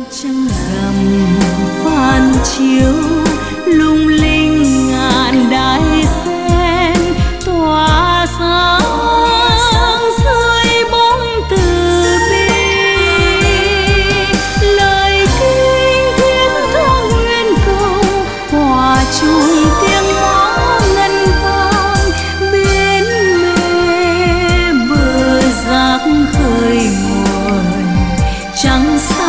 trăng rằm phan chiếu lung linh ngàn đài sen tỏa sáng dưới bóng từ bi. Lời kinh thiên thơ nguyên cầu hòa chung tiếng mõ ngân vang bên mê bờ giác khơi nguồn trăng